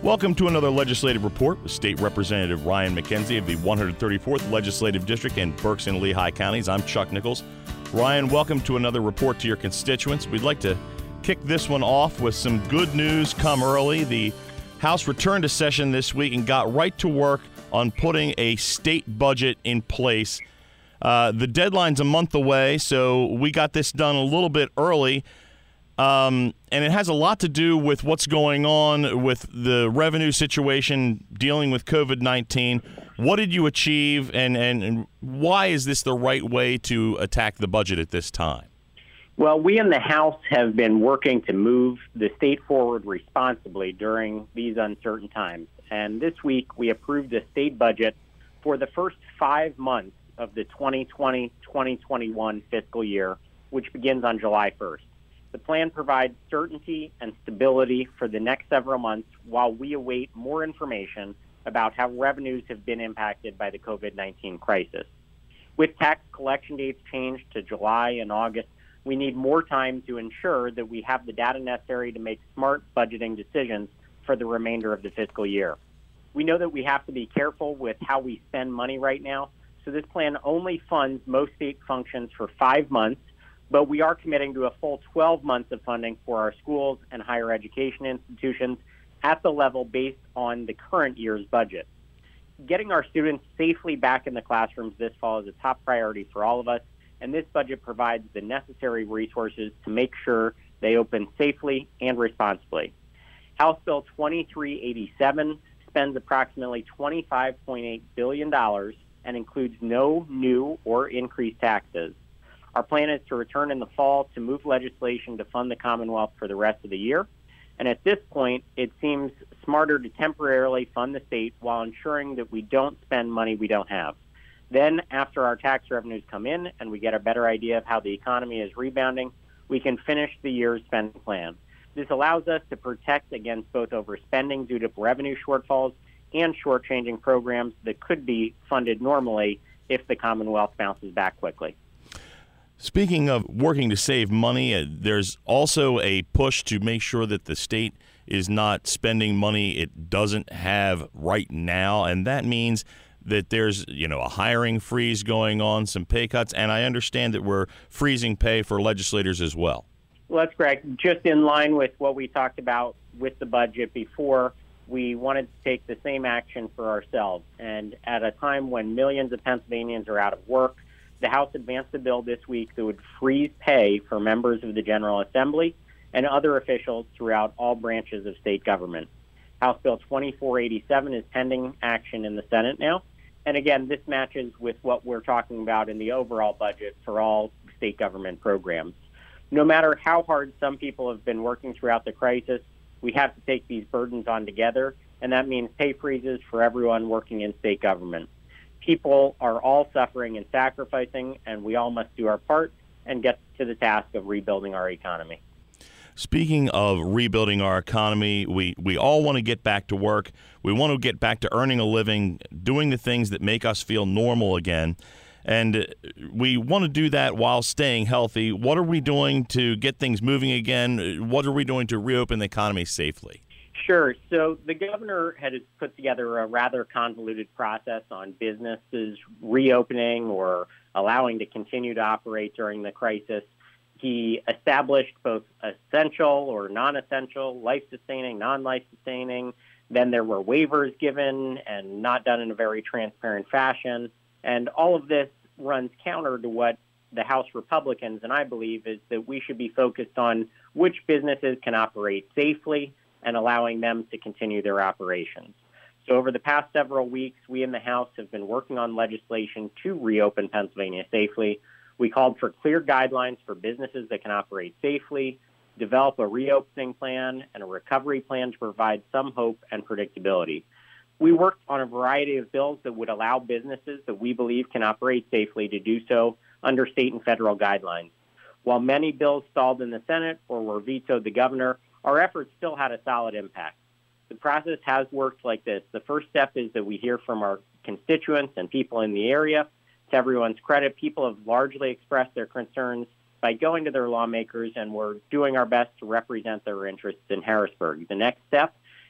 Welcome to another legislative report with State Representative Ryan McKenzie of the 134th Legislative District in Berks and Lehigh counties. I'm Chuck Nichols. Ryan, welcome to another report to your constituents. We'd like to kick this one off with some good news come early. The House returned to session this week and got right to work on putting a state budget in place. The deadline's a month away, so we got this done a little bit early. And it has a lot to do with what's going on with the revenue situation dealing with COVID-19. What did you achieve, and why is this the right way to attack the budget at this time? Well, we in the House have been working to move the state forward responsibly during these uncertain times. And this week, we approved a state budget for the first 5 months of the 2020-2021 fiscal year, which begins on July 1st. The plan provides certainty and stability for the next several months while we await more information about how revenues have been impacted by the COVID-19 crisis. With tax collection dates changed to July and August, we need more time to ensure that we have the data necessary to make smart budgeting decisions for the remainder of the fiscal year. We know that we have to be careful with how we spend money right now, so this plan only funds most state functions for 5 months, but we are committing to a full 12 months of funding for our schools and higher education institutions at the level based on the current year's budget. Getting our students safely back in the classrooms this fall is a top priority for all of us, and this budget provides the necessary resources to make sure they open safely and responsibly. House Bill 2387 spends approximately $25.8 billion and includes no new or increased taxes. Our plan is to return in the fall to move legislation to fund the Commonwealth for the rest of the year. And at this point, it seems smarter to temporarily fund the state while ensuring that we don't spend money we don't have. Then, after our tax revenues come in and we get a better idea of how the economy is rebounding, we can finish the year's spending plan. This allows us to protect against both overspending due to revenue shortfalls and shortchanging programs that could be funded normally if the Commonwealth bounces back quickly. Speaking of working to save money, there's also a push to make sure that the state is not spending money it doesn't have right now, and that means that there's, a hiring freeze going on, some pay cuts, and I understand that we're freezing pay for legislators as well. Well, that's correct. Just in line with what we talked about with the budget before, we wanted to take the same action for ourselves. And at a time when millions of Pennsylvanians are out of work, the House advanced a bill this week that would freeze pay for members of the General Assembly and other officials throughout all branches of state government. House Bill 2487 is pending action in the Senate now. And again, this matches with what we're talking about in the overall budget for all state government programs. No matter how hard some people have been working throughout the crisis, we have to take these burdens on together, and that means pay freezes for everyone working in state government. People are all suffering and sacrificing, and we all must do our part and get to the task of rebuilding our economy. Speaking of rebuilding our economy, we all want to get back to work. We want to get back to earning a living, doing the things that make us feel normal again. And we want to do that while staying healthy. What are we doing to get things moving again? What are we doing to reopen the economy safely? Sure. So the governor had put together a rather convoluted process on businesses reopening or allowing to continue to operate during the crisis. He established both essential or non-essential, life-sustaining, non-life-sustaining. Then there were waivers given and not done in a very transparent fashion. And all of this runs counter to what the House Republicans and I believe is that we should be focused on which businesses can operate safely and allowing them to continue their operations. So over the past several weeks, we in the House have been working on legislation to reopen Pennsylvania safely. We called for clear guidelines for businesses that can operate safely, develop a reopening plan and a recovery plan to provide some hope and predictability. We worked on a variety of bills that would allow businesses that we believe can operate safely to do so under state and federal guidelines. While many bills stalled in the Senate or were vetoed the governor, our efforts still had a solid impact. The process has worked like this. The first step is that we hear from our constituents and people in the area. To everyone's credit, people have largely expressed their concerns by going to their lawmakers, and we're doing our best to represent their interests in Harrisburg. The next step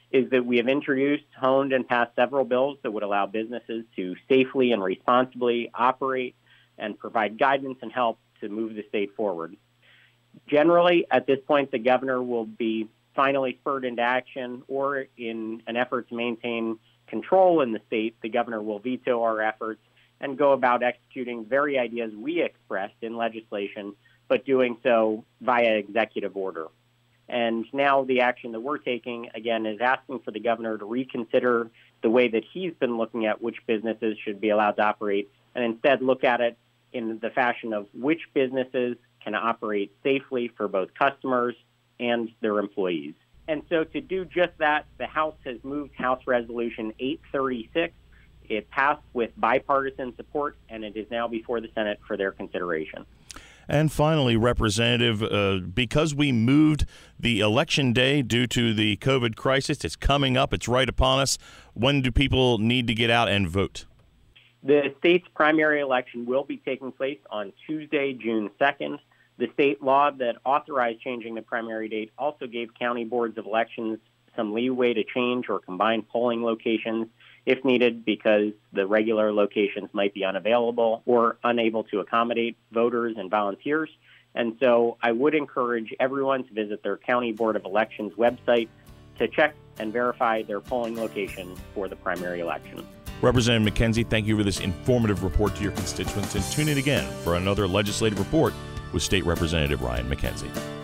is that we have introduced, honed, and passed several bills that would allow businesses to safely and responsibly operate and provide guidance and help to move the state forward. Generally, at this point, the governor will be finally spurred into action, or in an effort to maintain control in the state, the governor will veto our efforts and go about executing very ideas we expressed in legislation, but doing so via executive order. And now the action that we're taking, again, is asking for the governor to reconsider the way that he's been looking at which businesses should be allowed to operate, and instead look at it in the fashion of which businesses can operate safely for both customers and their employees. And so to do just that, the House has moved House Resolution 836. It passed with bipartisan support, and it is now before the Senate for their consideration. And finally, Representative, because we moved the election day due to the COVID crisis, it's coming up, it's right upon us. When do people need to get out and vote? The state's primary election will be taking place on Tuesday, June 2nd. The state law that authorized changing the primary date also gave county boards of elections some leeway to change or combine polling locations if needed, because the regular locations might be unavailable or unable to accommodate voters and volunteers. And so I would encourage everyone to visit their county board of elections website to check and verify their polling location for the primary election. Representative McKenzie, thank you for this informative report to your constituents, and tune in again for another legislative report with State Representative Ryan McKenzie.